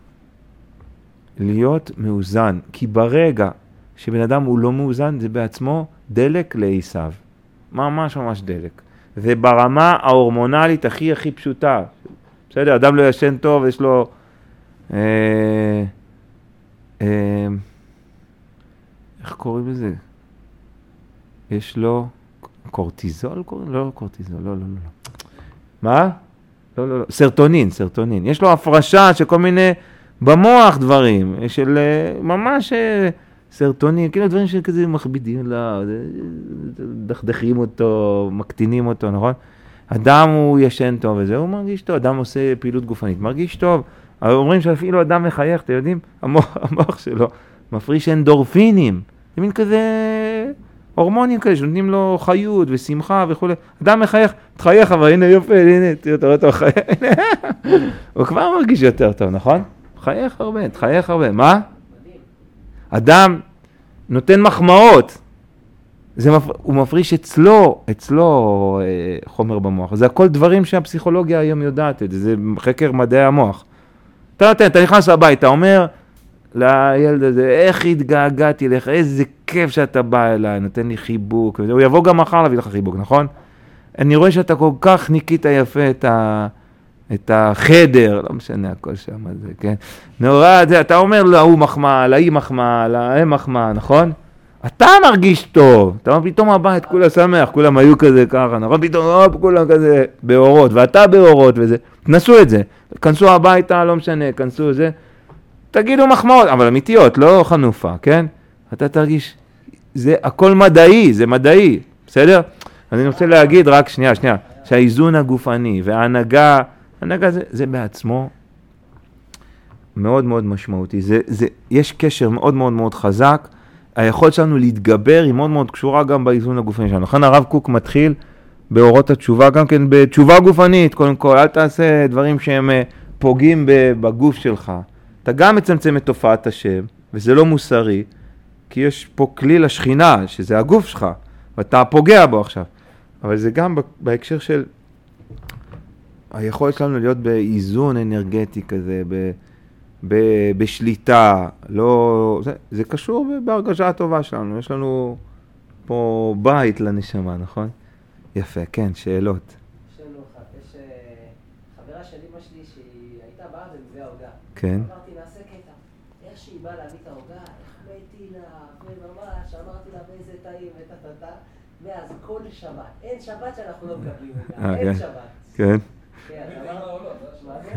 להיות מאוזן, כי ברגע שבן אדם הוא לא מאוזן, זה בעצמו דלק לעשיו. ממש ממש דלק. זה ברמה ההורמונלית הכי פשוטה. בסדר, אדם לא ישן טוב, יש לו איך קוראים לזה? יש לו קורטיזול? לא קורטיזול, לא. מה? לא. סרטונין. יש לו הפרשה של כל מיני במוח דברים, של ממש סרטונין, כאילו דברים שכזה מכבידים לה, דחדכים אותו, מקטינים אותו, נכון? אדם הוא ישן טוב וזה, הוא מרגיש טוב, אדם עושה פעילות גופנית, מרגיש טוב. אבל אומרים שאפילו אדם מחייך, אתם יודעים? המוח שלו מפריש אנדורפינים, זה מין כזה הורמונים כאלה שנותנים לו חיות ושמחה וכו'. אדם מחייך, תחייך, אבל הנה יופי, הנה, תראו אותו חייך, הוא כבר מרגיש יותר טוב, נכון? תחייך הרבה, מה? אדם נותן מחמאות, הוא מפריש אצלו חומר במוח. זה הכל דברים שהפסיכולוגיה היום יודעת את זה, זה חקר מדעי המוח. אתה נכנס הביתה, אומר לילד הזה, איך התגעגעתי לך, איזה כיף שאתה בא אליי, נותן לי חיבוק, הוא יבוא גם מחר להביא לך חיבוק, נכון? אני רואה שאתה כל כך ניקית יפה את החדר, לא משנה, הכל שם זה, כן? נורא, אתה אומר להוא מחמאה, להיא מחמאה, להם מחמאה, נכון? אתה מרגיש טוב, אתה אומר פתאום הבית, כולה שמח, כולם היו כזה ככה, נכון? פתאום כולם כזה באורות, ואתה באורות וזה, תנסו את זה, כנסו הביתה, לא משנה, כנסו זה, תגידו מחמאות, אבל אמיתיות, לא חנופה, כן? אתה תרגיש, זה הכל מדעי, זה מדעי, בסדר? אז אני רוצה להגיד רק שנייה, שהאיזון הגופני וההנהגה, ההנהגה זה בעצמו מאוד מאוד משמעותי, יש קשר מאוד מאוד מאוד חזק, היכולת שלנו להתגבר היא מאוד מאוד קשורה גם באיזון הגופני שלנו. לכן הרב קוק מתחיל באורות התשובה, גם כן בתשובה גופנית, קודם כל, אל תעשה דברים שהם פוגעים בגוף שלך. אתה גם מצמצם את תופעת השם, וזה לא מוסרי, כי יש פה כלי לשכינה, שזה הגוף שלך, ואתה פוגע בו עכשיו. אבל זה גם בהקשר של היכולת שלנו להיות באיזון אנרגטי כזה, בשליטה, לא, זה קשור בהרגשה הטובה שלנו, יש לנו פה בית לנשמה, נכון? יפה, כן, שאלות. יש חברה של אמא שלי שהיא הייתה באה ומביאה עוגה. כן. אמרתי, נעשה קטע. איך שהיא באה להביא את העוגה, החמאתי לה, וממש, אמרתי לה באיזה טעים, ואז כל שבת, אין שבת שאנחנו לא מקבלים עוגה, אין שבת. כן. כן, מה זה?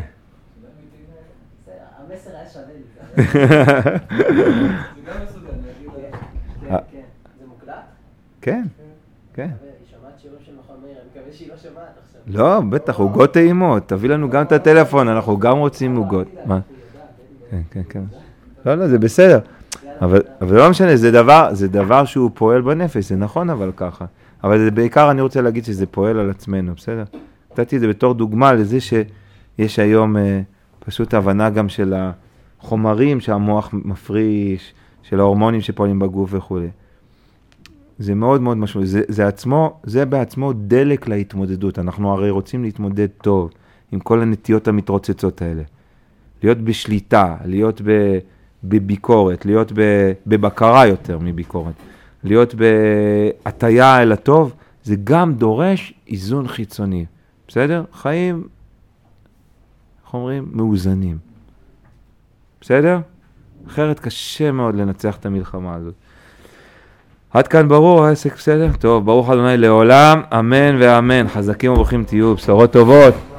המסר היה שווה לי. זה גם מסודר, אני אגיד לה. כן, זה מוקלט? כן, כן. היא שמעת שיעור של מכון מאיר, אני מקווה שהיא לא שמעת עכשיו. לא, בטח, עוגות טעימות, תביא לנו גם את הטלפון, אנחנו גם רוצים עוגות. מה? כן, כן, כן. לא, זה בסדר. אבל לא משנה, זה דבר שהוא פועל בנפש, זה נכון אבל ככה. אבל בעיקר אני רוצה להגיד שזה פועל על עצמנו, בסדר? נתתי את זה בתור דוגמה לזה שיש היום פשוט הבנה גם של החומרים שהמוח מפריש, של ההורמונים שפועלים בגוף וכו'. זה מאוד מאוד משמעות, זה בעצמו דלק להתמודדות. אנחנו הרי רוצים להתמודד טוב עם כל הנטיות המתרוצצות האלה. להיות בשליטה, להיות בביקורת, להיות בבקרה יותר מביקורת, להיות בהטיה אל הטוב, זה גם דורש איזון חיצוני. בסדר? חיים, איך אומרים? מאוזנים. בסדר? אחרת קשה מאוד לנצח את המלחמה הזאת. עד כאן ברור, העסק בסדר? טוב, ברוך ה' לעולם, אמן ואמן. חזקים וברוכים תהיו, בשורות טובות.